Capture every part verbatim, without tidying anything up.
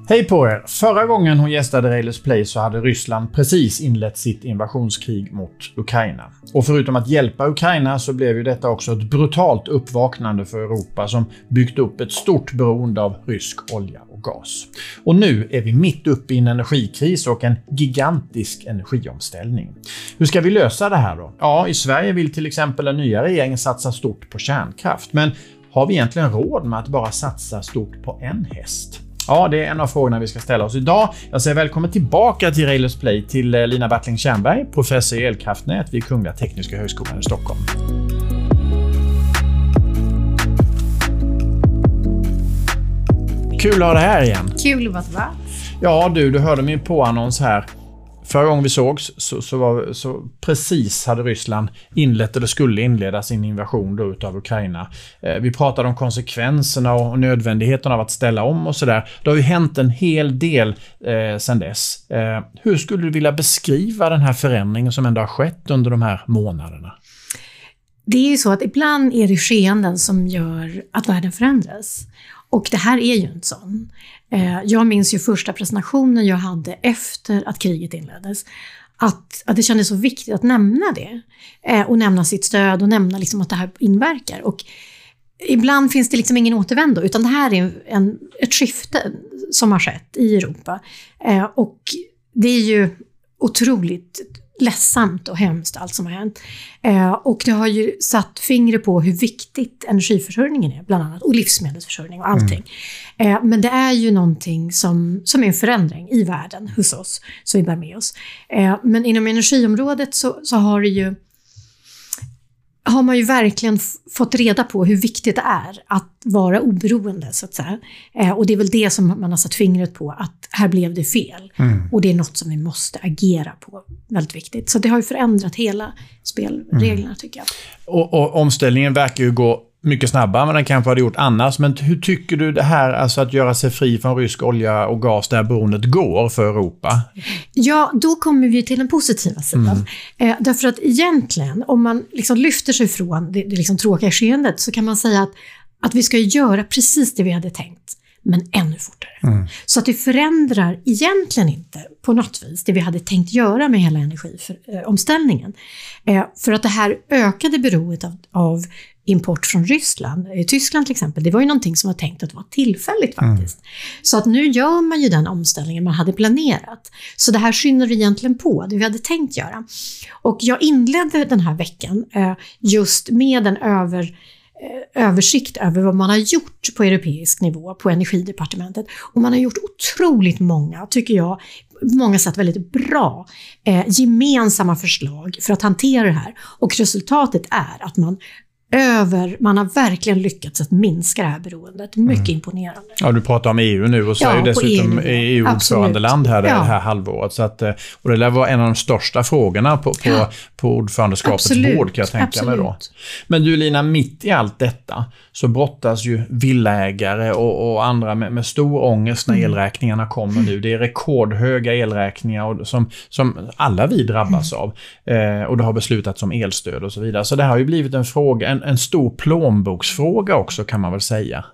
Hej på er! Förra gången hon gästade Railers Play så hade Ryssland precis inlett sitt invasionskrig mot Ukraina. Och förutom att hjälpa Ukraina så blev ju detta också ett brutalt uppvaknande för Europa som byggt upp ett stort beroende av rysk olja och gas. Och nu är vi mitt uppe i en energikris och en gigantisk energiomställning. Hur ska vi lösa det här då? Ja, i Sverige vill till exempel den nya regeringen satsa stort på kärnkraft. Men har vi egentligen råd med att bara satsa stort på en häst? Ja, det är en av frågorna vi ska ställa oss idag. Jag säger välkommen tillbaka till Railers Play till Lina Bartling-Tjernberg, professor i elkraftnät vid Kungliga Tekniska högskolan i Stockholm. Kul att ha det här igen. Kul att vara tillbaka. Ja du, du hörde min påannons här. Förra gången vi sågs så, så, var, så precis hade Ryssland inlett eller skulle inleda sin invasion då utav Ukraina. Eh, vi pratade om konsekvenserna och nödvändigheten av att ställa om och sådär. Det har ju hänt en hel del eh, sedan dess. Eh, hur skulle du vilja beskriva den här förändringen som ändå har skett under de här månaderna? Det är ju så att ibland är det skeenden som gör att världen förändras. Och det här är ju en sån. Jag minns ju första presentationen jag hade efter att kriget inleddes. Att, att det kändes så viktigt att nämna det. Och nämna sitt stöd och nämna liksom att det här inverkar. Och ibland finns det liksom ingen återvändo. Utan det här är en, ett skifte som har skett i Europa. Och det är ju otroligt ledsamt och hemskt allt som har hänt. Eh, och det har ju satt fingret på hur viktigt energiförsörjningen är bland annat. Och livsmedelsförsörjning och allting. Mm. Eh, men det är ju någonting som, som är en förändring i världen hos oss. Så vi bär med oss. Eh, men inom energiområdet så, så har det ju har man ju verkligen f- fått reda på hur viktigt det är att vara oberoende så att säga. Eh, och det är väl det som man har satt fingret på, att här blev det fel. Mm. Och det är något som vi måste agera på, väldigt viktigt. Så det har ju förändrat hela spelreglerna mm. tycker jag. Och, och omställningen verkar ju gå mycket snabbare än den kanske hade gjort annars. Men hur tycker du det här, alltså att göra sig fri från rysk olja och gas där beroendet går för Europa? Ja, då kommer vi till den positiva sidan. Mm. Eh, därför att egentligen, om man liksom lyfter sig från det, det liksom tråkiga skeendet så kan man säga att, att vi ska göra precis det vi hade tänkt. Men ännu fortare. Mm. Så att det förändrar egentligen inte på något vis det vi hade tänkt göra med hela energiomställningen. Eh, för att det här ökade beroendet av, av import från Ryssland, i Tyskland till exempel, det var ju någonting som var tänkt att vara tillfälligt faktiskt. Mm. Så att nu gör man ju den omställningen man hade planerat. Så det här skyndar egentligen på det vi hade tänkt göra. Och jag inledde den här veckan eh, just med en över översikt över vad man har gjort på europeisk nivå på energidepartementet. Och man har gjort otroligt många, tycker jag, på många sätt väldigt bra eh, gemensamma förslag för att hantera det här. Och resultatet är att man över, man har verkligen lyckats att minska det här beroendet. Mycket mm. imponerande. Ja, du pratar om E U nu och så ja, är ju dessutom E U-ordförandeland här det ja. här halvåret. Så att, och det där var en av de största frågorna på, på, ja. på ordförandeskapets Absolut. bord kan jag tänka Absolut. mig då. Men du Lina, mitt i allt detta så brottas ju villaägare och, och andra med, med stor ångest när mm. elräkningarna kommer nu. Det är rekordhöga elräkningar och, som, som alla vi drabbas mm. av. Eh, och det har beslutats om elstöd och så vidare. Så det har ju blivit en fråga, en En stor plånboksfråga också kan man väl säga.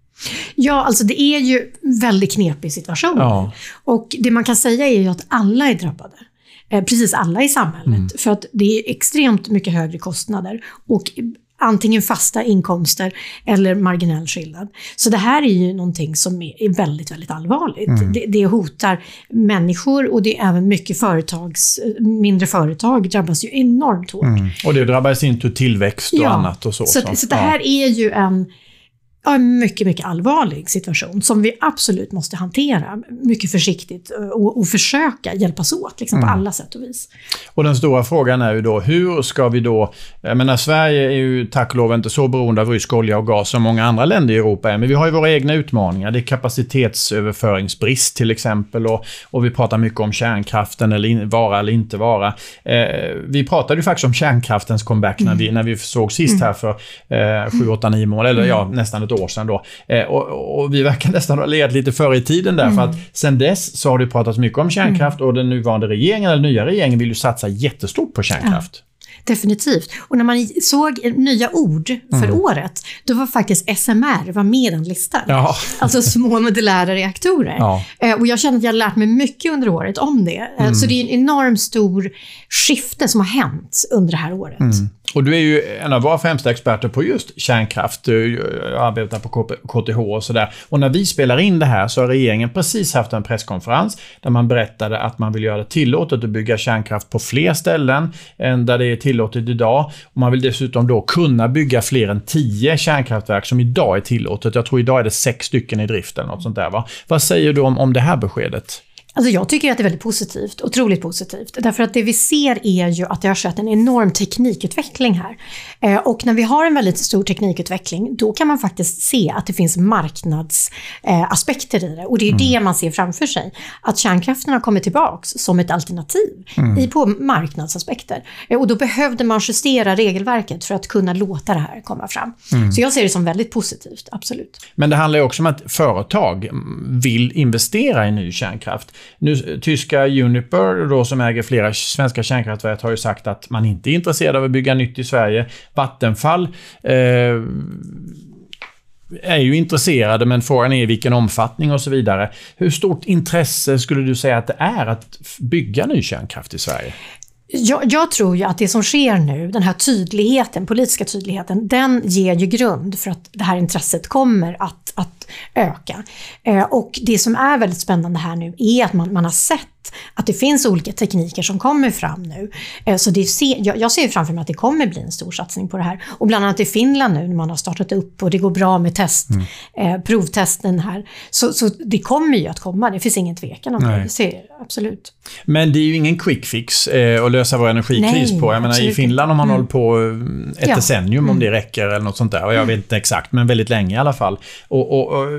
Ja, alltså det är ju en väldigt knepig situation. Ja. Och det man kan säga är ju att alla är drabbade. Eh, precis alla i samhället. Mm. För att det är extremt mycket högre kostnader. Och antingen fasta inkomster eller marginell skillnad. Så det här är ju någonting som är väldigt, väldigt allvarligt. Mm. Det, det hotar människor och det är även mycket företags, mindre företag drabbas ju enormt hårt. Mm. Och det drabbar sin tur tillväxt och ja. annat och så. Så, så. så det här ja. är ju en Ja, en mycket, mycket allvarlig situation som vi absolut måste hantera mycket försiktigt och, och försöka hjälpas åt liksom, mm. på alla sätt och vis. Och den stora frågan är ju då, hur ska vi då, jag menar Sverige är ju tack och lov inte så beroende av rysk olja och gas som många andra länder i Europa är, men vi har ju våra egna utmaningar. Det är kapacitetsöverföringsbrist till exempel och, och vi pratar mycket om kärnkraften eller in, vara eller inte vara. Eh, vi pratade ju faktiskt om kärnkraftens comeback mm. när, vi, när vi såg sist mm. här för eh, sju, åtta, nio månader, eller ja, nästan ett år sedan då. Eh, och, och vi verkar nästan ha legat lite före i tiden där, mm. för att sen dess så har det pratats mycket om kärnkraft mm. och den nuvarande regeringen, eller nya regeringen, vill ju satsa jättestort på kärnkraft. Ja. definitivt. Och när man såg nya ord för mm. året, då var faktiskt S M R var med i den listan. Ja. Alltså små modulära reaktorer. Ja. Och jag känner att jag har lärt mig mycket under året om det. Mm. Så det är en enormt stor skifte som har hänt under det här året. Mm. Och du är ju en av våra främsta experter på just kärnkraft. Jag arbetar på K T H och sådär. Och när vi spelar in det här så har regeringen precis haft en presskonferens där man berättade att man vill göra det tillåtet att bygga kärnkraft på fler ställen än där det är tillåtet idag. Och man vill dessutom då kunna bygga fler än tio kärnkraftverk som idag är tillåtet. Jag tror idag är det sex stycken i drift eller något sånt där, va? Vad säger du om, om det här beskedet? Alltså jag tycker att det är väldigt positivt, otroligt positivt. Därför att det vi ser är ju att det har skett en enorm teknikutveckling här. Eh, och när vi har en väldigt stor teknikutveckling, då kan man faktiskt se att det finns marknadsaspekter eh, i det. Och det är mm. det man ser framför sig. Att kärnkraften har kommit tillbaks som ett alternativ mm. i, på marknadsaspekter. Eh, och då behövde man justera regelverket för att kunna låta det här komma fram. Mm. Så jag ser det som väldigt positivt, absolut. Men det handlar ju också om att företag vill investera i ny kärnkraft. Nu, tyska Uniper då, som äger flera svenska kärnkraftverk, har ju sagt att man inte är intresserad av att bygga nytt i Sverige. Vattenfall eh, är ju intresserade, men frågan är i vilken omfattning och så vidare. Hur stort intresse skulle du säga att det är att bygga ny kärnkraft i Sverige? Jag, jag tror ju att det som sker nu, den här tydligheten, politiska tydligheten, den ger ju grund för att det här intresset kommer att, att öka. Eh, och det som är väldigt spännande här nu är att man, man har sett att det finns olika tekniker som kommer fram nu. Eh, så det ser, jag, jag ser framför mig att det kommer bli en stor satsning på det här. Och bland annat i Finland nu när man har startat upp och det går bra med test, mm. eh, provtesten här. Så, så det kommer ju att komma, det finns ingen tvekan om det. Det ser absolut. Men det är ju ingen quick fix eh, att lösa vår energikris. Nej, på. Jag menar, i Finland har man mm. hållit på ett ja. decennium mm. om det räcker eller något sånt där. Och jag vet inte exakt, men väldigt länge i alla fall. Och, och, och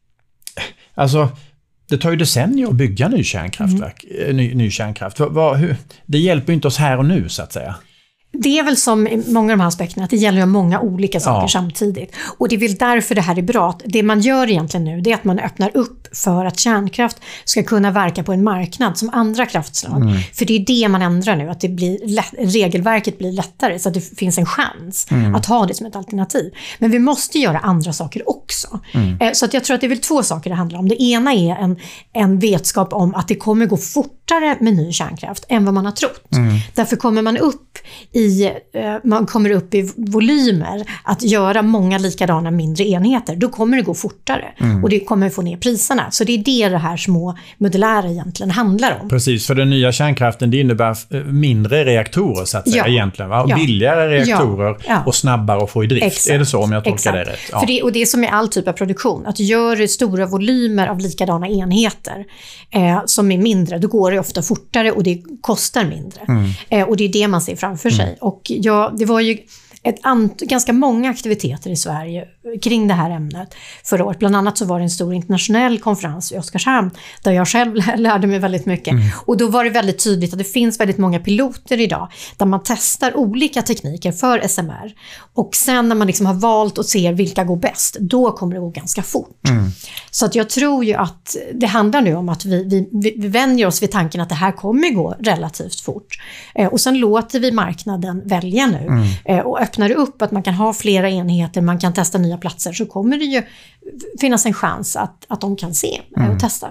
alltså, det tar ju decennier att bygga ny kärnkraftverk, mm. ny, ny kärnkraft. Vad, vad, hur, det hjälper ju inte oss här och nu, så att säga. Det är väl som i många av de här aspekterna att det gäller ju många olika saker ja. samtidigt. Och det är väl därför det här är bra. Det man gör egentligen nu, det är att man öppnar upp för att kärnkraft ska kunna verka på en marknad som andra kraftslag. Mm. För det är det man ändrar nu, att det blir lätt, regelverket blir lättare så att det finns en chans mm. att ha det som ett alternativ. Men vi måste göra andra saker också. Mm. Så att jag tror att det är väl två saker det handlar om. Det ena är en, en vetskap om att det kommer gå fortare med ny kärnkraft än vad man har trott. Mm. Därför kommer man upp i, man kommer upp i volymer att göra många likadana mindre enheter, då kommer det gå fortare mm. och det kommer få ner priserna. Så det är det det här små modulära egentligen handlar om. Precis, för den nya kärnkraften, det innebär mindre reaktorer så att säga ja. egentligen, va? Och ja. billigare reaktorer ja. Ja. och snabbare att få i drift. Exakt. Är det så om jag tolkar Exakt. det rätt? Ja. För det, och det är som i all typ av produktion, att gör stora volymer av likadana enheter eh, som är mindre, då går det ofta fortare och det kostar mindre. Mm. Eh, och det är det man ser framför sig. Mm. Och ja, det var ju ett ant- ganska många aktiviteter i Sverige kring det här ämnet förra året. Bland annat så var det en stor internationell konferens i Oskarshamn där jag själv lärde mig väldigt mycket. Mm. Och då var det väldigt tydligt att det finns väldigt många piloter idag där man testar olika tekniker för S M R. Och sen när man liksom har valt och ser vilka går bäst, då kommer det gå ganska fort. Mm. Så att jag tror ju att det handlar nu om att vi, vi, vi vänjer oss vid tanken att det här kommer gå relativt fort. Eh, och sen låter vi marknaden välja nu mm. eh, och öppnar upp att man kan ha flera enheter, man kan testa nya platser, så kommer det ju finnas en chans att, att de kan se och mm. testa.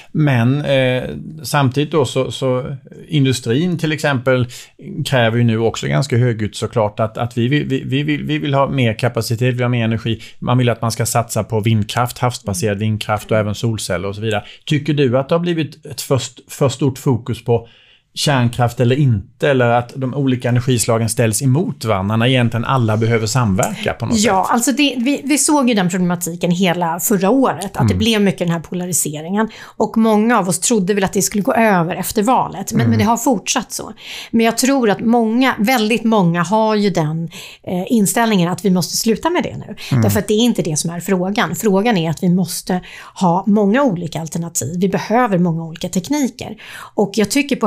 Men eh, samtidigt då så, så industrin till exempel kräver ju nu också ganska högt såklart att, att vi, vill, vi, vi, vill, vi vill ha mer kapacitet, vi vill ha mer energi. Man vill att man ska satsa på vindkraft, havsbaserad vindkraft och även solceller och så vidare. Tycker du att det har blivit ett för, för stort fokus på kärnkraft eller inte, eller att de olika energislagen ställs emot varandra när egentligen alla behöver samverka på något ja, sätt? Ja, alltså det, vi, vi såg ju den problematiken hela förra året, att mm. det blev mycket den här polariseringen, och många av oss trodde väl att det skulle gå över efter valet, men, mm. men det har fortsatt så. Men jag tror att många, väldigt många har ju den eh, inställningen att vi måste sluta med det nu, mm. därför att det är inte det som är frågan. Frågan är att vi måste ha många olika alternativ, vi behöver många olika tekniker, och jag tycker på havsbaserad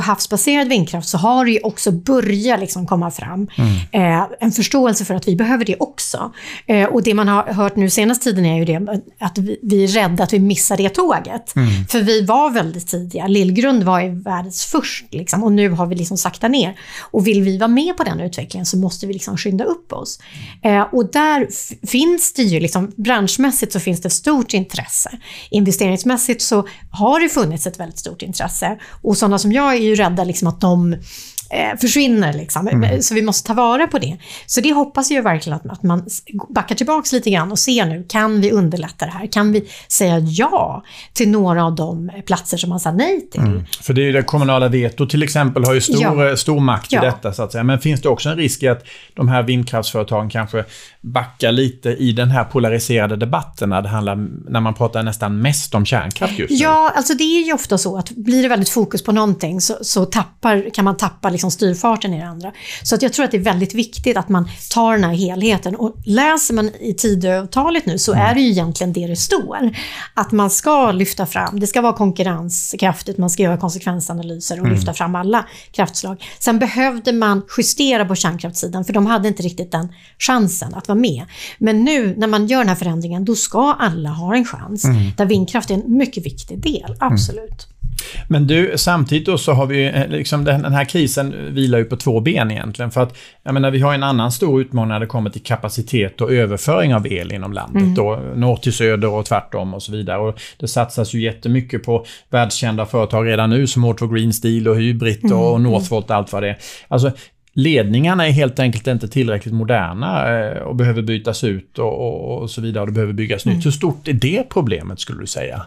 havsbaserad vindkraft så har det ju också börjat liksom komma fram mm. eh, en förståelse för att vi behöver det också. Eh, och det man har hört nu senaste tiden är ju det att vi, vi är rädda att vi missar det tåget. Mm. För vi var väldigt tidiga. Lillgrund var ju världens först liksom, och nu har vi liksom sakta ner. Och vill vi vara med på den utvecklingen så måste vi liksom skynda upp oss. Eh, och där f- finns det ju liksom, branschmässigt så finns det stort intresse. Investeringsmässigt så har det funnits ett väldigt stort intresse. Och sådana som jag är ju rädda liksom att de eh, försvinner liksom. Mm. Så vi måste ta vara på det. Så det hoppas jag verkligen att, att man backar tillbaka lite grann och ser nu, kan vi underlätta det här? Kan vi säga ja till några av de platser som man sa nej till? Mm. För det är ju det kommunala veto till exempel har ju stor, ja. stor makt i ja. detta så att säga. Men finns det också en risk i att de här vindkraftsföretagen kanske backar lite i den här polariserade debatten när det handlar, när man pratar nästan mest om kärnkraft just nu? Ja, alltså det är ju ofta så att blir det väldigt fokus på någonting så, så tappar, kan man tappa liksom styrfarten i det andra. Så att jag tror att det är väldigt viktigt att man tar den här helheten, och läser man i Tidöavtalet nu så mm. är det ju egentligen det det står. Att man ska lyfta fram, det ska vara konkurrenskraftigt, man ska göra konsekvensanalyser och mm. lyfta fram alla kraftslag. Sen behövde man justera på kärnkraftssidan för de hade inte riktigt den chansen att vara med. Men nu när man gör den här förändringen, då ska alla ha en chans. Mm. Där vindkraft är en mycket viktig del, absolut. Mm. Men du, samtidigt då så har vi liksom den här krisen vilar ju på två ben egentligen, för att jag menar, vi har en annan stor utmaning när det kommer till kapacitet och överföring av el inom landet mm. då, norr till söder och tvärtom och så vidare, och det satsas ju jättemycket på världskända företag redan nu som H två Green Steel och Hybrid mm. och Northvolt och allt vad det är. Alltså ledningarna är helt enkelt inte tillräckligt moderna och behöver bytas ut och, och, och så vidare, och det behöver byggas mm. nytt. Hur stort är det problemet skulle du säga?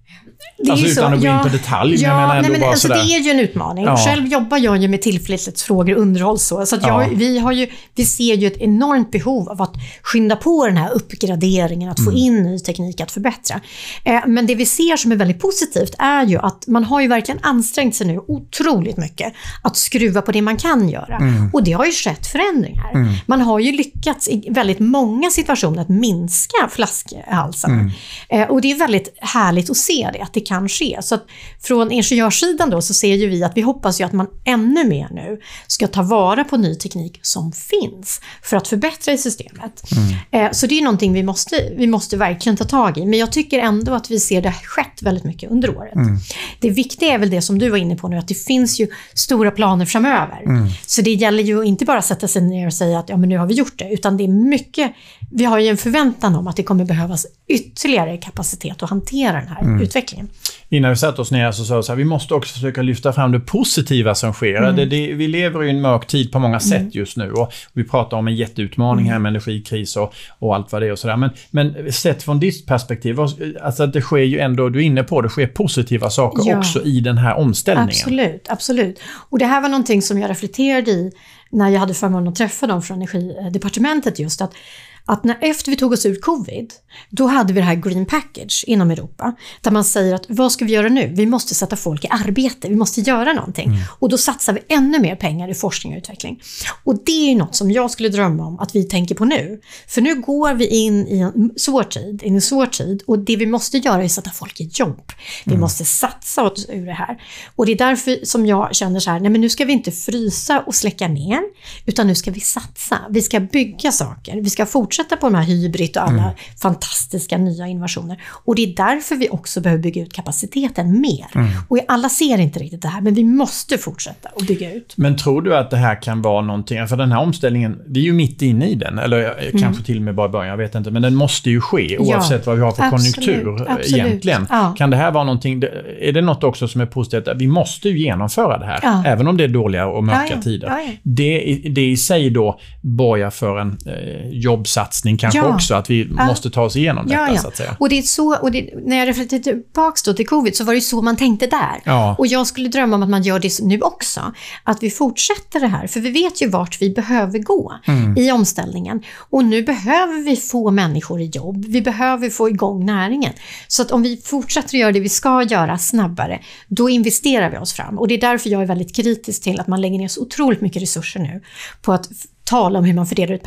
Det alltså utan så, att gå ja, in på detalj. Ja, men jag menar ändå nej, men bara alltså, sådär. det är ju en utmaning. Ja. Själv jobbar jag ju med tillförlitlighetsfrågor och underhåll. Så, så att jag, ja. vi, har ju, vi ser ju ett enormt behov av att skynda på den här uppgraderingen, att få mm. in ny teknik att förbättra. Eh, men det vi ser som är väldigt positivt är ju att man har ju verkligen ansträngt sig nu otroligt mycket att skruva på det man kan göra. Mm. Och det har ju skett förändringar. Mm. Man har ju lyckats i väldigt många situationer att minska flaskhalsarna. Mm. Eh, och det är väldigt härligt att se det, att det kan ske. Så att från ingenjörssidan då så ser ju vi att vi hoppas ju att man ännu mer nu ska ta vara på ny teknik som finns för att förbättra i systemet. Mm. Eh, så det är någonting vi måste, vi måste verkligen ta tag i. Men jag tycker ändå att vi ser det skett väldigt mycket under året. Mm. Det viktiga är väl det som du var inne på nu, att det finns ju stora planer framöver. Mm. Så det gäller ju inte bara sätta sig ner och säga att ja, men nu har vi gjort det, utan det är mycket, vi har ju en förväntan om att det kommer behövas ytterligare kapacitet att hantera den här mm. utvecklingen. Innan vi satt oss ner så sa vi att vi måste också försöka lyfta fram det positiva som sker. Mm. Det, det, vi lever i en mörk tid på många sätt mm. just nu, och vi pratar om en jätteutmaning här med energikris och, och allt vad det är och sådär. Men, men sett från ditt perspektiv, alltså det sker ju ändå, du är inne på, det sker positiva saker ja. också i den här omställningen. Absolut, absolut. Och det här var någonting som jag reflekterade i när jag hade förmånen att träffa dem från energidepartementet, just att att när efter vi tog oss ur covid, då hade vi det här Green Package inom Europa, där man säger att vad ska vi göra nu? Vi måste sätta folk i arbete, vi måste göra någonting. Mm. Och då satsar vi ännu mer pengar i forskning och utveckling. Och det är ju något som jag skulle drömma om att vi tänker på nu. För nu går vi in i en svår tid, in i en svår tid, och det vi måste göra är att sätta folk i jobb. Vi mm. måste satsa oss ur det här. Och det är därför som jag känner så här, nej men nu ska vi inte frysa och släcka ner, utan nu ska vi satsa. Vi ska bygga saker, vi ska fortsätta fortsätta på de här Hybrid och alla mm. fantastiska nya innovationer. Och det är därför vi också behöver bygga ut kapaciteten mer. Mm. Och alla ser inte riktigt det här, men vi måste fortsätta och bygga ut. Men tror du att det här kan vara någonting, för den här omställningen, vi är ju mitt inne i den, eller mm. kanske till och med bara början, jag vet inte, men den måste ju ske oavsett ja, vad vi har för absolut, konjunktur absolut. egentligen. Ja. Kan det här vara någonting, är det något också som är positivt? Vi måste ju genomföra det här, ja. även om det är dåliga och mörka ja, ja. tider. Ja, ja. Det, det i sig då borgar för en eh, jobbsatsning kanske ja. också, att vi ja. måste ta oss igenom detta ja, ja. så att säga. Och det är så, och det, när jag reflekterade tillbaka då till covid så var det så man tänkte där. Ja. Och jag skulle drömma om att man gör det nu också. Att vi fortsätter det här, för vi vet ju vart vi behöver gå mm. i omställningen. Och nu behöver vi få människor i jobb. Vi behöver få igång näringen. Så att om vi fortsätter att göra det vi ska göra snabbare, då investerar vi oss fram. Och det är därför jag är väldigt kritisk till att man lägger ner så otroligt mycket resurser nu på att tala om hur man fördelar ut pengar.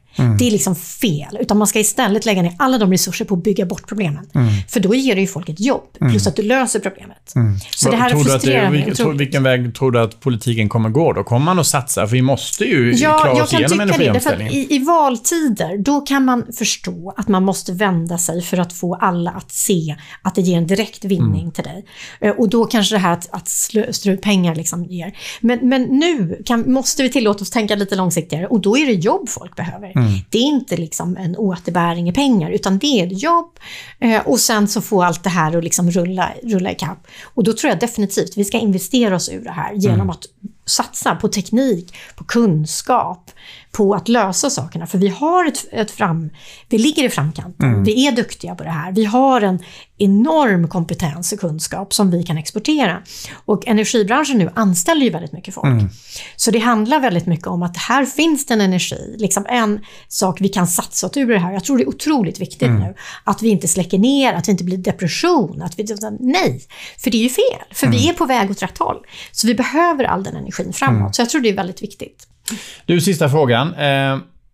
Mm. Det är liksom fel. Utan man ska istället lägga ner alla de resurser på att bygga bort problemen. Mm. För då ger det ju folk ett jobb. Mm. Plus att du löser problemet. Mm. Så det här tror är frustrerande. Vilken, tror, vilken väg tror du att politiken kommer gå då? Kommer man att satsa? För vi måste ju ja, klara oss igenom energiomställningen. I, I valtider, då kan man förstå att man måste vända sig för att få alla att se att det ger en direkt vinning mm. till dig. Och då kanske det här att, att strö ut pengar liksom ger. Men, men nu kan, måste vi tillåta oss tänka lite långsiktigare. Och då är det jobb folk behöver. Mm. Det är inte liksom en återbäring i pengar, utan det är ett jobb. Eh, och sen så får allt det här att liksom rulla, rulla i kapp. Och då tror jag definitivt vi ska investera oss ur det här genom mm. att satsa på teknik, på kunskap, på att lösa sakerna. För vi har ett, ett fram... Vi ligger i framkanten. Mm. Vi är duktiga på det här. Vi har en enorm kompetens och kunskap som vi kan exportera. Och energibranschen nu anställer ju väldigt mycket folk. Mm. Så det handlar väldigt mycket om att här finns det en energi. Liksom en sak vi kan satsa åt ur det här. Jag tror det är otroligt viktigt mm. nu. Att vi inte släcker ner, att vi inte blir depression. Att vi, nej, för det är ju fel. För mm. vi är på väg åt rätt håll. Så vi behöver all den energin framåt. Mm. Så jag tror det är väldigt viktigt. Du, sista frågan. Eh,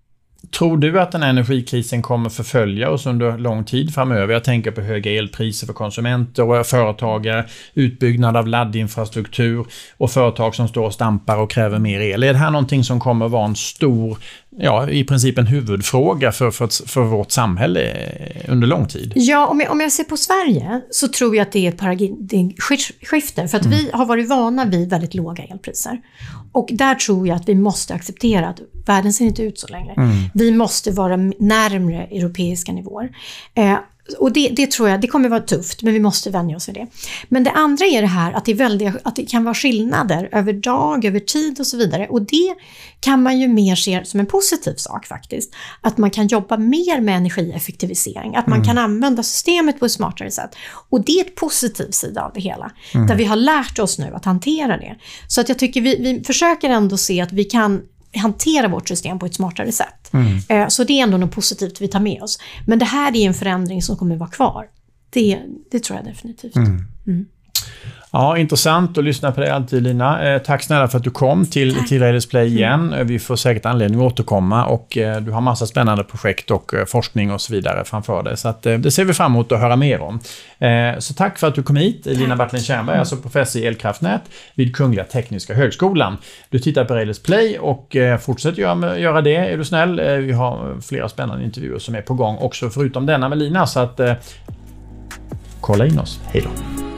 tror du att den här energikrisen kommer förfölja oss under lång tid framöver? Jag tänker på höga elpriser för konsumenter och företagare, utbyggnad av laddinfrastruktur och företag som står och stampar och kräver mer el. Är det här någonting som kommer vara en stor, ja, i princip en huvudfråga för, för, för vårt samhälle under lång tid? Ja, om jag, om jag ser på Sverige så tror jag att det är ett paradigmskifte. För att mm. vi har varit vana vid väldigt låga elpriser. Och där tror jag att vi måste acceptera att världen ser inte ut så längre. Mm. Vi måste vara närmare europeiska nivåer. Eh, Och det, det tror jag, det kommer vara tufft, men vi måste vänja oss vid det. Men det andra är det här att det, är väldigt, att det kan vara skillnader över dag, över tid och så vidare. Och det kan man ju mer se som en positiv sak faktiskt. Att man kan jobba mer med energieffektivisering. Att man mm. kan använda systemet på ett smartare sätt. Och det är ett positiv sida av det hela. Mm. Där vi har lärt oss nu att hantera det. Så att jag tycker vi, vi försöker ändå se att vi kan hantera vårt system på ett smartare sätt. Mm. Så det är ändå något positivt vi tar med oss. Men det här är en förändring som kommer vara kvar. Det, det tror jag definitivt. Mm. Mm. Ja, intressant att lyssna på dig alltid, Lina. Eh, tack snälla för att du kom till, till Railers Play igen. Mm. Vi får säkert anledning att återkomma och eh, du har massa spännande projekt och eh, forskning och så vidare framför dig. Så att, eh, det ser vi fram emot att höra mer om. Eh, så tack för att du kom hit, tack. Lina Bartlin-Tjernberg, mm. alltså professor i elkraftnät vid Kungliga Tekniska högskolan. Du tittar på Railers Play och eh, fortsätter göra, göra det, är du snäll. Eh, vi har flera spännande intervjuer som är på gång också förutom denna med Lina, så att eh, kolla in oss. Hej då!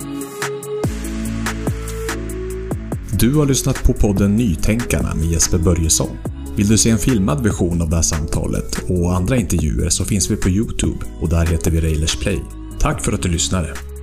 Du har lyssnat på podden Nytänkarna med Jesper Börjesson. Vill du se en filmad version av det här samtalet och andra intervjuer så finns vi på YouTube och där heter vi Railers Play. Tack för att du lyssnade.